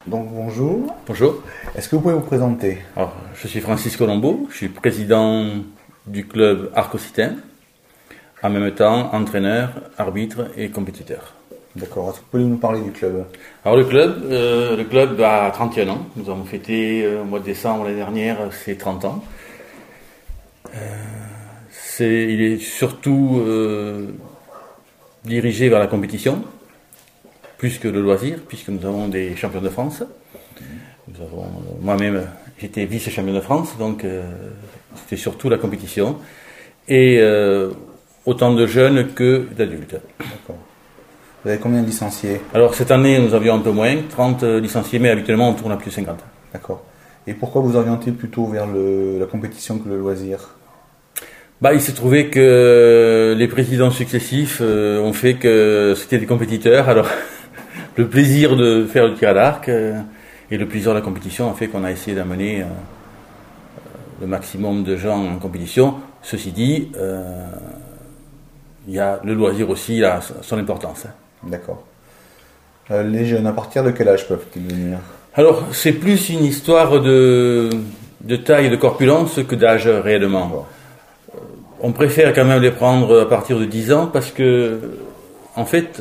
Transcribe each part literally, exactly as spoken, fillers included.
Donc bonjour. Bonjour. Est-ce que vous pouvez vous présenter? Alors, je suis Francis Colombo, je suis président du club Arc-Occitan, en même temps entraîneur, arbitre et compétiteur. D'accord. Est-ce que vous pouvez nous parler du club? Alors le club, euh, le club a trente et un ans. Nous avons fêté euh, au mois de décembre l'année dernière ses trente ans. Euh, c'est, il est surtout euh, dirigé vers la compétition, plus que le loisir, puisque nous avons des champions de France. Nous avons, euh, moi-même, j'étais vice-champion de France, donc euh, c'était surtout la compétition. Et euh, autant de jeunes que d'adultes. D'accord. Vous avez combien de licenciés? Alors cette année, nous avions un peu moins, trente licenciés, mais habituellement on tourne à plus de cinquante. D'accord. Et pourquoi vous orientez plutôt vers le, la compétition que le loisir? Bah, il s'est trouvé que les présidents successifs euh, ont fait que c'était des compétiteurs. Alors, le plaisir de faire le tir à l'arc euh, et le plaisir de la compétition a fait qu'on a essayé d'amener euh, le maximum de gens en compétition. Ceci dit, euh, il y a le loisir aussi, il a son importance. D'accord. Euh, les jeunes, à partir de quel âge peuvent-ils venir? Alors, c'est plus une histoire de, de taille et de corpulence que d'âge réellement. D'accord. On préfère quand même les prendre à partir de dix ans parce que, en fait,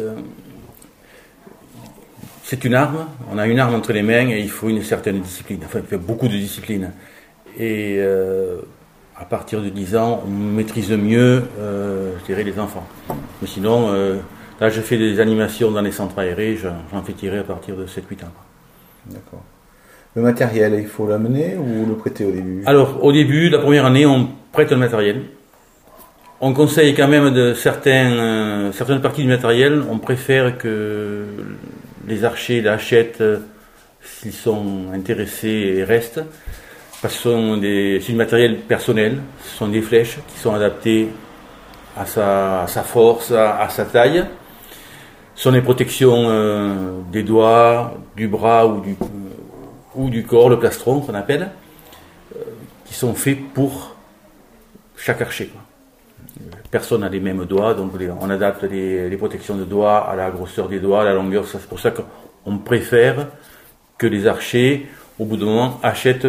c'est une arme. On a une arme entre les mains et il faut une certaine discipline. Enfin, il faut beaucoup de discipline. Et euh, à partir de dix ans, on maîtrise mieux, euh, je dirais, les enfants. Mais sinon, euh, là, je fais des animations dans les centres aérés. J'en fais tirer à partir de sept huit ans. D'accord. Le matériel, il faut l'amener ou le prêter au début? Alors, au début, la première année, on prête le matériel. On conseille quand même de certains, euh, certaines parties du matériel, on préfère que les archers l'achètent euh, s'ils sont intéressés et restent, parce que ce sont des, c'est du matériel personnel, ce sont des flèches qui sont adaptées à sa, à sa force, à, à sa taille. Ce sont des protections euh, des doigts, du bras ou du, ou du corps, le plastron qu'on appelle, euh, qui sont faits pour chaque archer, quoi. Personne n'a les mêmes doigts, donc les, on adapte les, les protections de doigts à la grosseur des doigts, à la longueur. C'est pour ça qu'on préfère que les archers, au bout d'un moment, achètent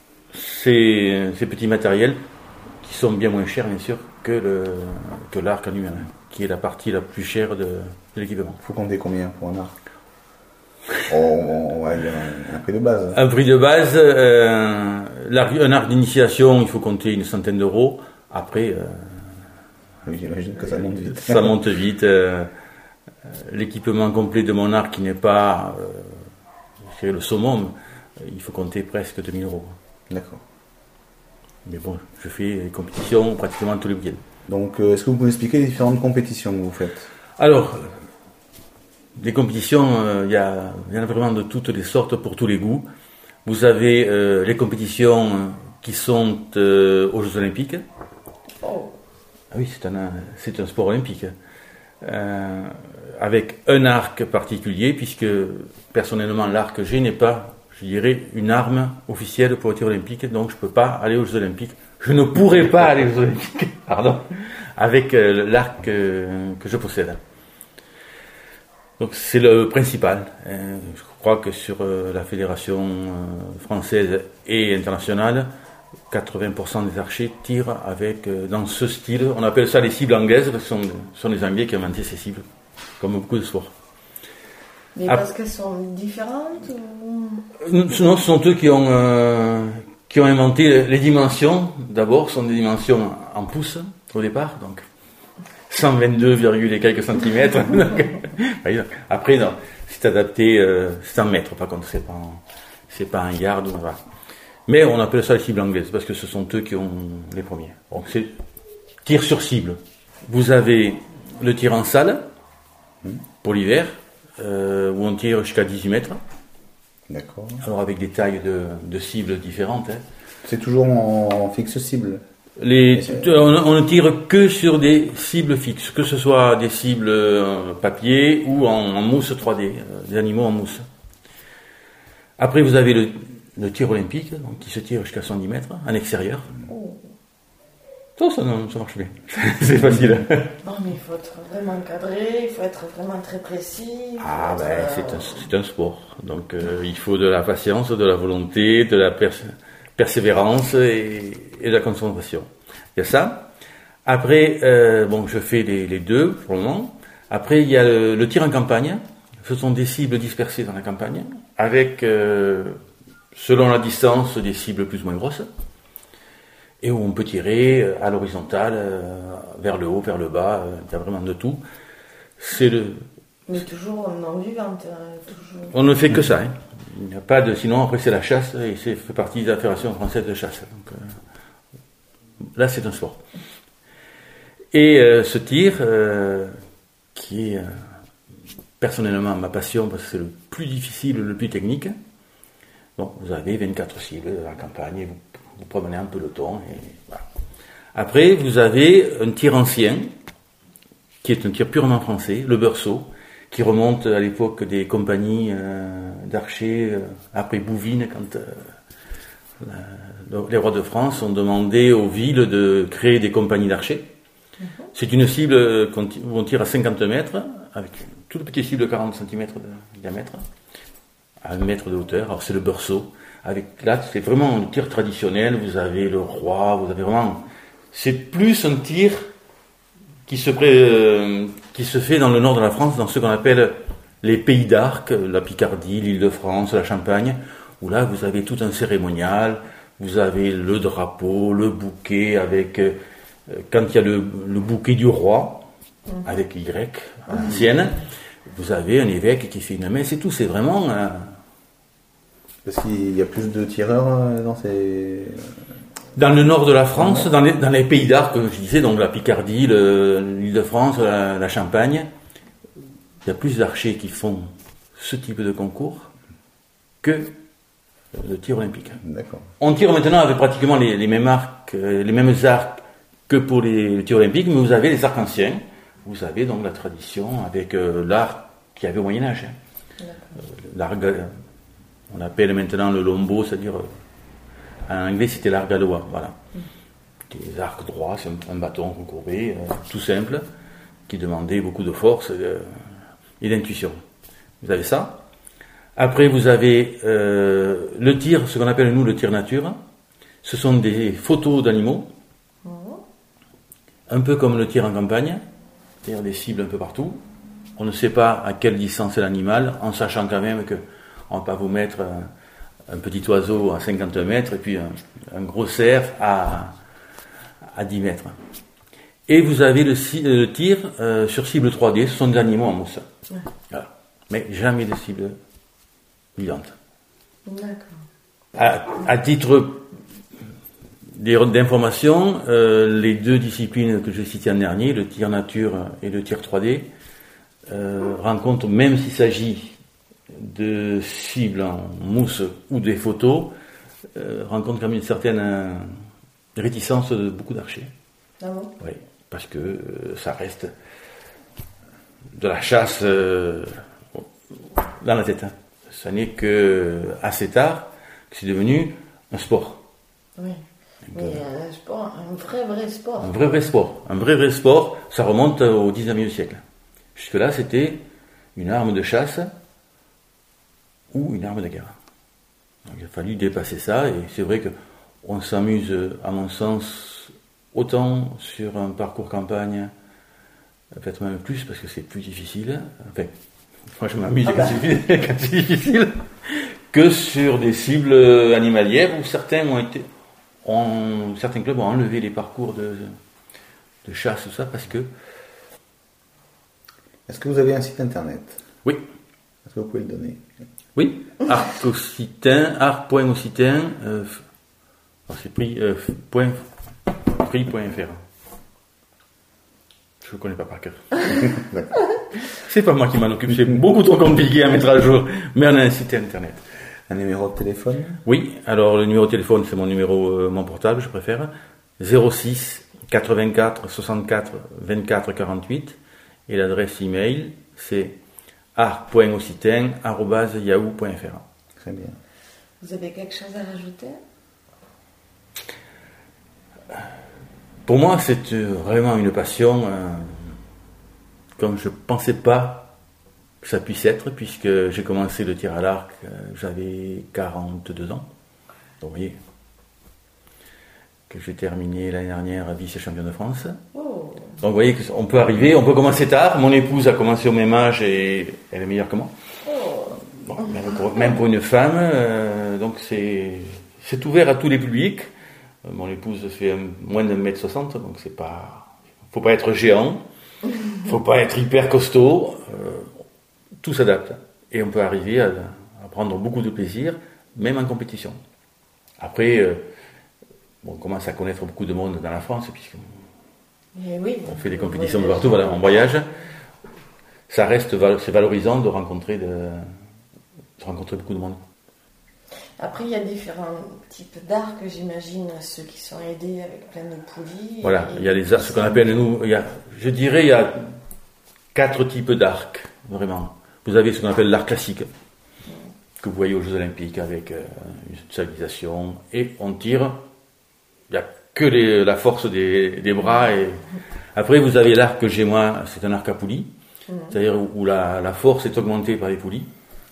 ces, ces petits matériels qui sont bien moins chers, bien sûr, que, le, que l'arc en lui-même, qui est la partie la plus chère de, de l'équipement. Il faut compter combien pour un arc? Oh, on va dire un, un prix de base. Un prix de base, euh, un arc d'initiation, il faut compter une centaine d'euros. Après... Euh, Oui, j'imagine que ça monte vite. Ça monte vite. Euh, l'équipement complet de mon arc qui n'est pas euh, je dirais le summum, il faut compter presque deux mille euros. D'accord. Mais bon, je fais des compétitions pratiquement tous les week-ends. Donc, euh, est-ce que vous pouvez expliquer les différentes compétitions que vous faites? Alors, des compétitions, il euh, y, y en a vraiment de toutes les sortes pour tous les goûts. Vous avez euh, les compétitions qui sont euh, aux Jeux Olympiques. Oh. Ah oui, c'est un, c'est un sport olympique, euh, avec un arc particulier, puisque personnellement l'arc que j'ai n'est pas, je dirais, une arme officielle pour le tir olympique, donc je ne peux pas aller aux Jeux Olympiques. Je ne pourrais pas aller aux Jeux Olympiques, pardon, avec euh, l'arc euh, que je possède. Donc c'est le principal. Hein. Je crois que sur euh, la fédération euh, française et internationale, quatre-vingts pour cent des archers tirent avec, euh, dans ce style, on appelle ça les cibles anglaises, parce que ce sont, ce sont les Anglais qui ont inventé ces cibles, comme beaucoup de sports. Mais parce qu'elles sont différentes ou... Non, ce sont eux qui ont, euh, qui ont inventé les dimensions. D'abord, ce sont des dimensions en pouces au départ, donc cent vingt-deux virgule quelques centimètres. Après, non, c'est adapté, euh, c'est en mètres, par contre, c'est pas, en, c'est pas un yard. Voilà. Mais on appelle ça les cibles anglaises, parce que ce sont eux qui ont les premiers. Donc c'est tir sur cible. Vous avez le tir en salle, pour l'hiver, euh, où on tire jusqu'à dix-huit mètres. D'accord. Alors avec des tailles de, de cibles différentes. Hein. C'est toujours en, en fixe cible? Les, on, on ne tire que sur des cibles fixes, que ce soit des cibles euh, papier ou en, en mousse trois D, euh, des animaux en mousse. Après vous avez le le tir olympique, donc qui se tire jusqu'à cent dix mètres, en extérieur. Ça, ça, ça marche bien. C'est facile. Non, mais il faut être vraiment cadré, il faut être vraiment très précis. Ah, ben, être, c'est euh, un, c'est un sport. Donc, euh, il faut de la patience, de la volonté, de la pers- persévérance et, et de la concentration. Il y a ça. Après, euh, bon, je fais les, les deux pour le moment. Après, il y a le, le tir en campagne. Ce sont des cibles dispersées dans la campagne, avec, euh, selon la distance, des cibles plus ou moins grosses. Et où on peut tirer à l'horizontale, euh, vers le haut, vers le bas, euh, il y a vraiment de tout. C'est le... Mais toujours en vivante. hein, Toujours. On ne fait que ça. Hein. Il n'y a pas de... Sinon, après, c'est la chasse, et c'est fait partie de la Fédération française de chasse. Donc, euh, là, c'est un sport. Et euh, ce tir, euh, qui est euh, personnellement ma passion, parce que c'est le plus difficile, le plus technique. Bon, vous avez vingt-quatre cibles dans la campagne, et vous vous promenez en peloton. Et voilà. Après, vous avez un tir ancien, qui est un tir purement français, le beurceau, qui remonte à l'époque des compagnies euh, d'archers, euh, après Bouvines, quand euh, la, les rois de France ont demandé aux villes de créer des compagnies d'archers. Mm-hmm. C'est une cible qu'on t- où on tire à cinquante mètres, avec une toute petite cible de quarante centimètres de diamètre, à un mètre de hauteur. Alors c'est le beurceau. Avec, là, c'est vraiment un tir traditionnel. Vous avez le roi, vous avez vraiment... C'est plus un tir qui se, pré, euh, qui se fait dans le nord de la France, dans ce qu'on appelle les pays d'Arc, la Picardie, l'Île-de-France, la Champagne, où là, vous avez tout un cérémonial, vous avez le drapeau, le bouquet, avec... Euh, quand il y a le, le bouquet du roi, mmh. avec Y, à l'ancienne, vous avez un évêque qui fait une messe et tout. C'est vraiment... Euh, Parce qu'il y a plus de tireurs dans ces... Dans le nord de la France, dans les, dans les pays d'Arc, comme je disais, donc la Picardie, le, l'Île-de-France, la, la Champagne, il y a plus d'archers qui font ce type de concours que le tir olympique. D'accord. On tire maintenant avec pratiquement les, les mêmes arcs, les mêmes arcs que pour les, le tir olympique, mais vous avez les arcs anciens. Vous avez donc la tradition avec euh, l'arc qu'il y avait au Moyen-Âge. Hein. Euh, l'arc, on appelle maintenant le lombo, c'est-à-dire... Euh, en anglais, c'était l'arc gallois, voilà. Mm. Des arcs droits, c'est un, un bâton recourbé, euh, tout simple, qui demandait beaucoup de force euh, et d'intuition. Vous avez ça. Après, vous avez euh, le tir, ce qu'on appelle nous le tir nature. Ce sont des photos d'animaux, mm. un peu comme le tir en campagne, c'est-à-dire des cibles un peu partout. On ne sait pas à quelle distance est l'animal, en sachant quand même qu'on ne va pas vous mettre... Euh, un petit oiseau à cinquante mètres et puis un, un gros cerf à, à dix mètres. Et vous avez le, le tir euh, sur cible trois D, ce sont des animaux en mousse. Ouais. Voilà. Mais jamais de cible vivante. D'accord. À, à titre d'information, euh, les deux disciplines que je citais en dernier, le tir nature et le tir trois D, euh, rencontrent, même s'il s'agit de cibles en mousse ou des photos, euh, rencontre quand même une certaine euh, réticence de beaucoup d'archers. Ah bon ? Oui, parce que euh, ça reste de la chasse euh, dans la tête. Hein. Ça n'est que assez tard que c'est devenu un sport. Oui, donc, mais euh, un sport, un vrai vrai sport. Un vrai vrai sport. Un vrai vrai sport, ça remonte au dix-neuvième siècle. Jusque-là, c'était une arme de chasse ou une arme de guerre. Donc, il a fallu dépasser ça, et c'est vrai qu'on s'amuse, à mon sens, autant sur un parcours campagne, peut-être même plus, parce que c'est plus difficile, enfin, moi je m'amuse quand c'est, quand c'est difficile, que sur des cibles animalières, où certains ont été, ont, certains clubs ont enlevé les parcours de, de chasse, tout ça, parce que... Est-ce que vous avez un site internet ? Oui. Est-ce que vous pouvez le donner ? Oui, arc occitan, arc point occitan, euh, c'est prix, euh, point, prix point f r. Je ne connais pas par cœur. C'est pas moi qui m'en occupe, c'est beaucoup trop compliqué à mettre à jour, mais on a un site internet. Un numéro de téléphone ? Oui, alors le numéro de téléphone, c'est mon numéro, euh, mon portable, je préfère, zéro six quatre-vingt-quatre soixante-quatre vingt-quatre quarante-huit, et l'adresse email, c'est arc point occitan arobase yahoo point f r. Très bien. Vous avez quelque chose à rajouter ? Pour moi, c'est euh, vraiment une passion, euh, comme je ne pensais pas que ça puisse être, puisque j'ai commencé le tir à l'arc, euh, j'avais quarante-deux ans. Donc, vous voyez que j'ai terminé l'année dernière vice-champion de France. Oh. Donc, vous voyez qu'on peut arriver, on peut commencer tard. Mon épouse a commencé au même âge et elle est meilleure que moi. Oh. Bon, même, pour, même pour une femme, euh, donc c'est, c'est ouvert à tous les publics. Euh, mon épouse fait un, moins d'un mètre soixante, donc c'est pas, faut pas être géant, faut pas être hyper costaud. Euh, tout s'adapte et on peut arriver à, à prendre beaucoup de plaisir, même en compétition. Après, euh, bon, on commence à connaître beaucoup de monde dans la France puisque Et oui, on fait des compétitions de partout, voilà, on voyage. Ça reste, c'est valorisant de rencontrer, de, de rencontrer beaucoup de monde. Après, il y a différents types d'arcs, j'imagine, ceux qui sont aidés avec plein de poulies. Voilà, et, il y a les arcs, ce qu'on appelle, nous, il y a, je dirais, il y a quatre types d'arcs, vraiment. Vous avez ce qu'on appelle l'arc classique, que vous voyez aux Jeux Olympiques avec euh, une stabilisation, et on tire, il n'y a que les, la force des, des bras. Et après, vous avez l'arc que j'ai moi, c'est un arc à poulies, mmh. c'est-à-dire où, où la, la force est augmentée par les poulies,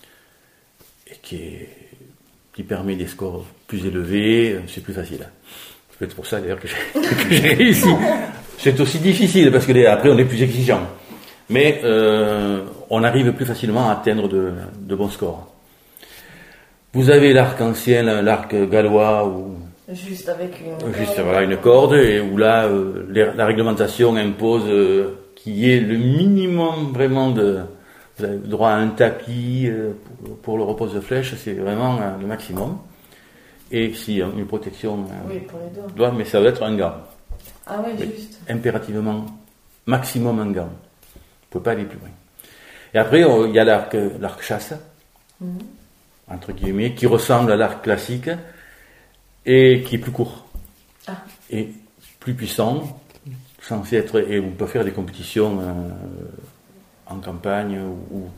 et qui, est, qui permet des scores plus élevés, c'est plus facile. C'est peut-être pour ça d'ailleurs que j'ai, que j'ai réussi. C'est aussi difficile, parce que les, après on est plus exigeant. Mais euh, on arrive plus facilement à atteindre de, de bons scores. Vous avez l'arc ancien, l'arc gallois, où juste avec une juste corde. voilà une corde, et où là euh, les, la réglementation impose euh, qu'il y ait le minimum vraiment de, vous avez droit à un tapis euh, pour, pour le repose de flèche, c'est vraiment euh, le maximum. Et si euh, une protection, euh, oui, pour les doigts. doit, mais ça doit être un gant. Ah oui, Oui, juste. impérativement, maximum un gant. On ne peut pas aller plus loin. Et après, il y a l'arc, l'arc chasse, mmh. entre guillemets, qui ressemble à l'arc classique et qui est plus court. Ah. Et plus puissant, censé être, et on peut faire des compétitions euh, en campagne ou, ou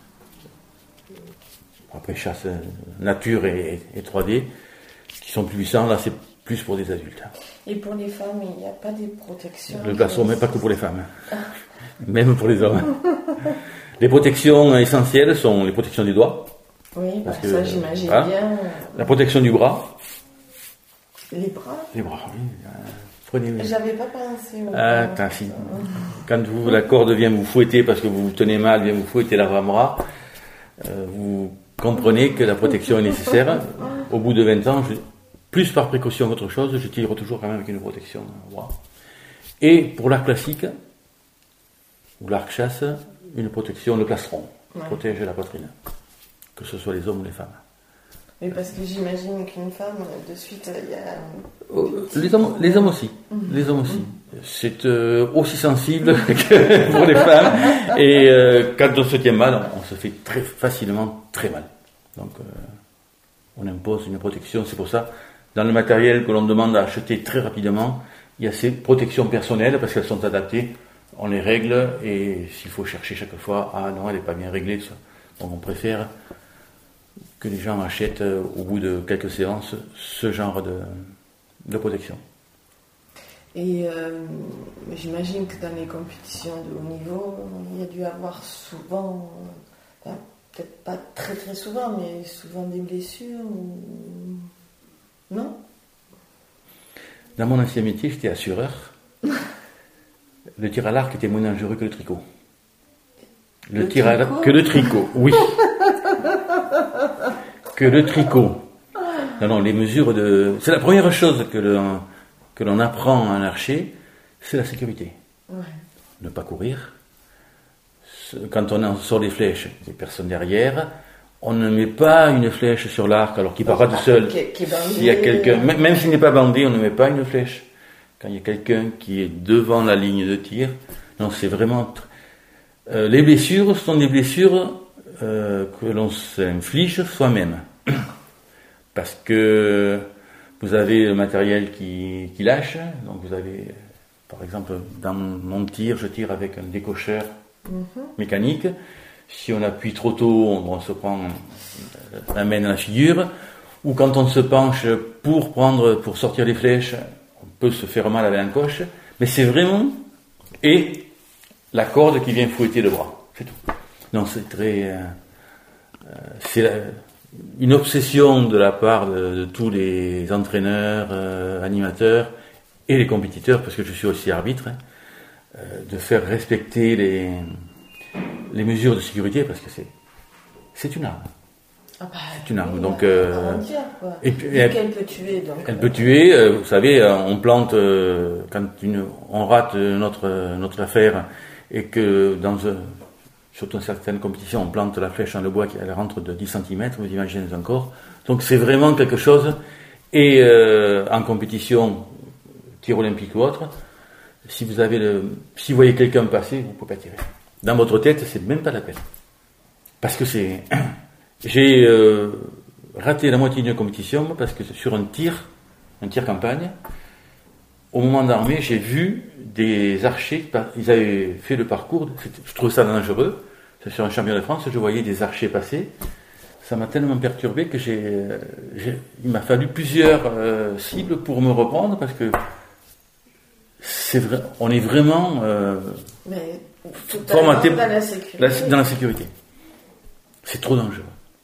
après chasse nature et, et trois D, qui sont plus puissants. Là, c'est plus pour des adultes. Et pour les femmes, il n'y a pas des protections? Le glaçon, mais pas que pour les femmes. Même pour les hommes. Les protections essentielles sont les protections des doigts. Oui, bah, parce que, ça j'imagine voilà. bien. La protection du bras. Les bras? Les bras, oui. Prenez... J'avais pas pensé au Ah, bras. si. Quand vous, la corde vient vous fouetter parce que vous vous tenez mal, vient vous fouetter l'avant-bras, euh, vous comprenez que la protection est nécessaire. Au bout de vingt ans, je, plus par précaution qu'autre chose, je tire toujours quand même avec une protection au bras. Et pour l'arc classique, ou l'arc chasse, une protection, le plastron, ouais. Protège la poitrine, que ce soit les hommes ou les femmes. Mais parce que j'imagine qu'une femme, de suite, il y a... Oh, les, hommes, les hommes aussi, mmh. les hommes aussi. Mmh. C'est euh, aussi sensible que pour les femmes, et euh, quand on se tient mal, on, on se fait très facilement très mal. Donc euh, on impose une protection, c'est pour ça, dans le matériel que l'on demande à acheter très rapidement, il y a ces protections personnelles, parce qu'elles sont adaptées, on les règle, et s'il faut chercher chaque fois, ah non, elle n'est pas bien réglée, ça. Donc on préfère que les gens achètent euh, au bout de quelques séances ce genre de, de protection. Et euh, j'imagine que dans les compétitions de haut niveau, il y a dû avoir souvent, enfin, peut-être pas très très souvent, mais souvent des blessures ou... Non? Dans mon ancien métier, j'étais assureur. Le tir à l'arc était moins dangereux que le tricot. Le, le tir à l'arc, que le tricot, oui. Que le tricot. Non, non, les mesures de... C'est la première chose que l'on, que l'on apprend en archer, c'est la sécurité. Ouais. Ne pas courir. Quand on sort les flèches, il y a personne derrière. On ne met pas une flèche sur l'arc alors qu'il ne part pas tout seul. Qui, qui S'il y a quelqu'un, même, même s'il n'est pas bandé, on ne met pas une flèche. Quand il y a quelqu'un qui est devant la ligne de tir, non, c'est vraiment... Euh, les blessures sont des blessures euh, que l'on s'inflige soi-même. Parce que vous avez le matériel qui, qui lâche. Donc vous avez, par exemple, dans mon tir, je tire avec un décocheur mm-hmm. mécanique. Si on appuie trop tôt, on, on se prend la main dans la figure. Ou quand on se penche pour prendre, pour sortir les flèches, on peut se faire mal avec l'encoche, mais c'est vraiment et la corde qui vient fouetter le bras, c'est tout. Non, c'est très, euh, euh, c'est la, une obsession de la part de, de tous les entraîneurs, euh, animateurs et les compétiteurs, parce que je suis aussi arbitre, hein, euh, de faire respecter les, les mesures de sécurité, parce que c'est, c'est une arme. Ah bah, c'est une arme. oui, Donc, euh, entière, quoi. et puis, Et elle, qu'elle peut tuer. Donc, elle euh, peut tuer. euh, vous savez, euh, on plante euh, quand une, on rate notre notre affaire et que dans euh, surtout dans certaines compétitions, on plante la flèche dans le bois, elle rentre de dix centimètres. Vous imaginez encore. Donc c'est vraiment quelque chose. Et euh, en compétition, tir olympique ou autre, si vous avez le, si vous voyez quelqu'un passer, vous ne pouvez pas tirer. Dans votre tête, c'est même pas la peine. Parce que c'est, j'ai euh, raté la moitié d'une compétition parce que sur un tir, un tir campagne, au moment d'armer, j'ai vu des archers, ils avaient fait le parcours, je trouvais ça dangereux, c'est sur un championnat de France, je voyais des archers passer, ça m'a tellement perturbé que j'ai, j'ai il m'a fallu plusieurs euh, cibles pour me reprendre parce que c'est vrai, on est vraiment euh, mais tout formaté dans la sécurité. La, dans la sécurité. C'est trop dangereux.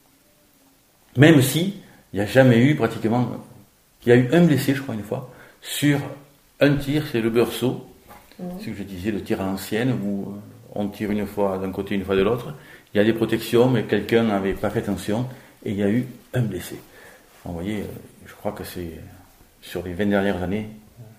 Même si il n'y a jamais eu pratiquement, il y a eu un blessé, je crois une fois, sur un tir, c'est le beurceau, mmh. ce que je disais, le tir à l'ancienne, où on tire une fois d'un côté, une fois de l'autre. Il y a des protections, mais quelqu'un n'avait pas fait attention, et il y a eu un blessé. Vous voyez, je crois que c'est, sur les vingt dernières années,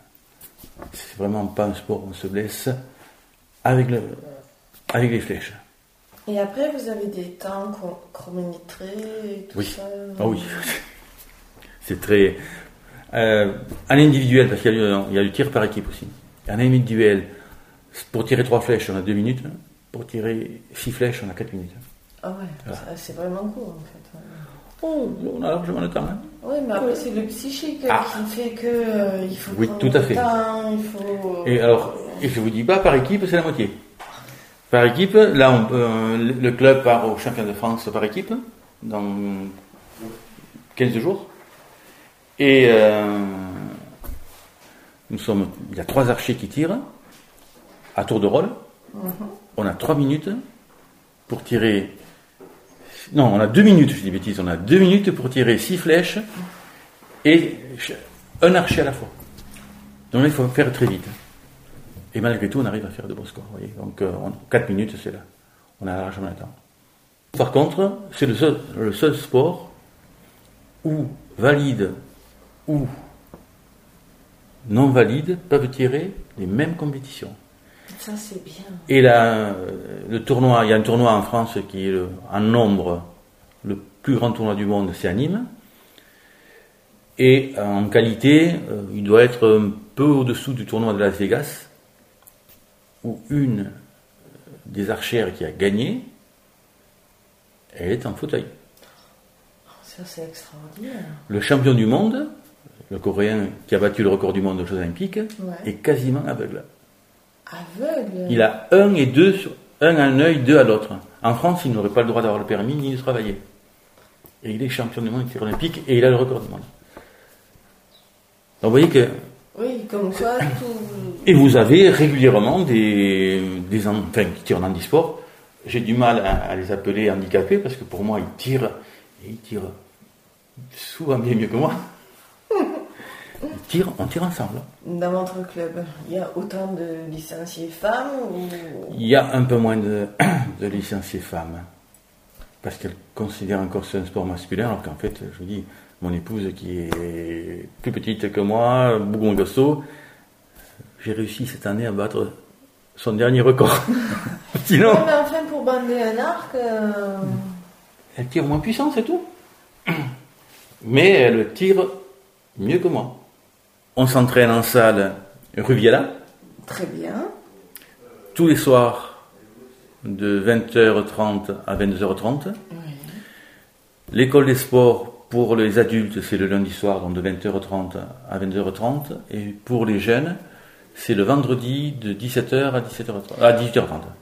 c'est vraiment pas un sport où on se blesse avec, le, avec les flèches. Et après, vous avez des temps chronométrés et tout oui. ça. Ah oui, c'est très... Euh, en individuel, parce qu'il y a, il y a du tir par équipe aussi. En individuel, pour tirer trois flèches, on a deux minutes. Pour tirer six flèches, on a quatre minutes. Ah ouais, voilà. C'est vraiment court en fait. Ouais. Oh, on a largement le temps. Hein. Oui, mais après, c'est le psychique ah. qui fait que euh, il faut oui, prendre tout à le fait. temps, il faut... Et alors, et je vous dis pas, par équipe, c'est la moitié. Par équipe, là, on, euh, le club part au championnat de France par équipe, dans quinze jours. Et euh, nous sommes, il y a trois archers qui tirent à tour de rôle. Mm-hmm. On a trois minutes pour tirer. Non, on a deux minutes, je dis bêtises. On a deux minutes pour tirer six flèches et un archer à la fois. Donc là, il faut faire très vite. Et malgré tout, on arrive à faire de bons scores. Vous voyez. Donc, euh, quatre minutes, c'est là. On a largement le temps. Par contre, c'est le seul, le seul sport où valide ou non valides peuvent tirer les mêmes compétitions. Ça, c'est bien. Et là, le tournoi, il y a un tournoi en France qui est le, en nombre le plus grand tournoi du monde, c'est à Nîmes. Et en qualité, euh, il doit être un peu au-dessous du tournoi de Las Vegas, où une des archères qui a gagné, elle est en fauteuil. Ça, c'est extraordinaire. Le champion du monde, le Coréen qui a battu le record du monde aux Jeux Olympiques, ouais. est quasiment aveugle. Aveugle. Il a un et deux, sur, un à un œil, deux à l'autre. En France, il n'aurait pas le droit d'avoir le permis ni de travailler. Et il est champion du monde de tir olympique et il a le record du monde. Donc vous voyez que... Oui, comme quoi tout... Et vous avez régulièrement des, des enfin, qui tirent en handisport. J'ai du mal à, à les appeler handicapés parce que pour moi, ils tirent, et ils tirent souvent bien mieux que moi. Ils tirent, on tire ensemble. Dans votre club, il y a autant de licenciés femmes ou... Il y a un peu moins de, de licenciés femmes. Parce qu'elles considèrent encore que c'est un sport masculin, alors qu'en fait, je vous dis, mon épouse qui est plus petite que moi, bougon gosso, j'ai réussi cette année à battre son dernier record. Sinon... Ouais, mais enfin, pour bander un arc... Euh... Elle tire moins puissant, c'est tout. Mais elle tire mieux que moi. On s'entraîne en salle rue Viala. Très bien. Tous les soirs, de vingt heures trente à vingt-deux heures trente. Oui. L'école des sports pour les adultes, c'est le lundi soir, donc de vingt heures trente à vingt-deux heures trente. Et pour les jeunes, c'est le vendredi de dix-sept heures à dix-sept heures trente, à dix-huit heures trente.